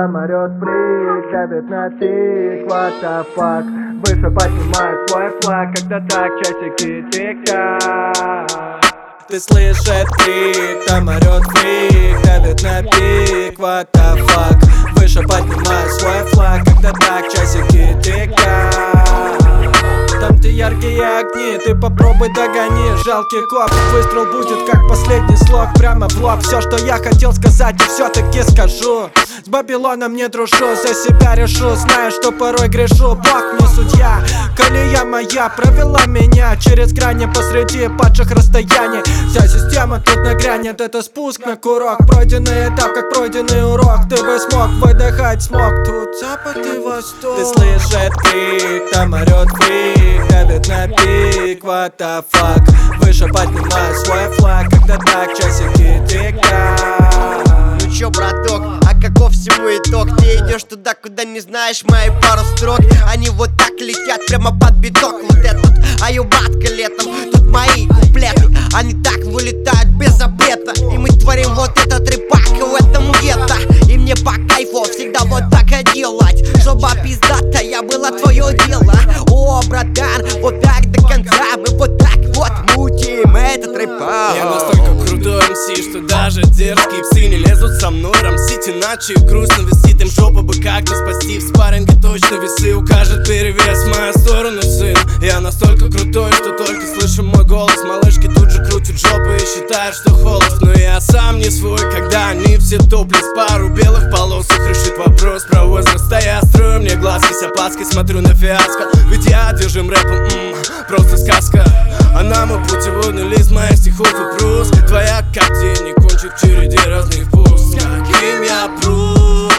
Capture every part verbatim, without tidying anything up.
там орёт фрик, давит на пик, what the fuck. Выше поднимаю свой флаг, когда так часики тик-так. Ты слышишь крик, там орёт фрик, давит на пик, what the fuck. Выше поднимаю свой флаг, когда так часики тик-так. Там где яркие огни, ты попробуй догони. Жалкий коп, выстрел будет как последний слог, прямо в лоб. Все, что я хотел сказать, и все-таки скажу. С Babylon не дружу, за себя решу. Знаю, что порой грешу, Бог не судья. Колея моя провела меня через грани посреди падших расстояний. Вся система тут нагрянет, это спуск на курок. Пройденный этап, как пройденный урок. Ты бы смог выдыхать смог. Тут запад и восток. Ты слышишь крик, там орёт фрик, давит на пик, what the fuck. Выше поднимаю свой флаг, когда так часики тик-так. Ну чё, браток, а каков всему итог? Ты идешь туда, куда не знаешь мои пару строк. Они вот так летят прямо под биток. Вот этот аюбатка летом, тут мои куплеты. Они так вылетают без запрета. И мы творим вот этот рэпак в этом гетто. И мне по кайфу всегда вот так и делать, чтобы пиздата я была твое дело. О, братан, вот так до конца. Мы вот так вот мутим этот рэпак. Я настолько крутой эм си, что даже дерзкие псы не лезут со мной рамсить. Иначе грустно висит им жопа бы как-то спасти. В спарринге точно весы укажет перевес в мою сторону, сын. Я настолько крутой, что только слышу мой голос. Малышки тут же крутят жопы и считают, что холост. Но я сам не свой, когда они все топлес. Пару белых полос их решит вопрос про возраст. А я строю мне глазки с опаской, смотрю на фиаско. Ведь я одержим рэпом, м-м, просто сказка. А нам и путеводный лист моих стихов и прус. Твоя как тень не кончит в череде разных пуст. Каким я пру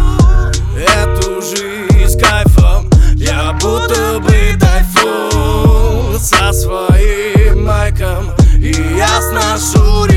эту жизнь с кайфом. Я будто бы тайфун со своим майком. И я сношу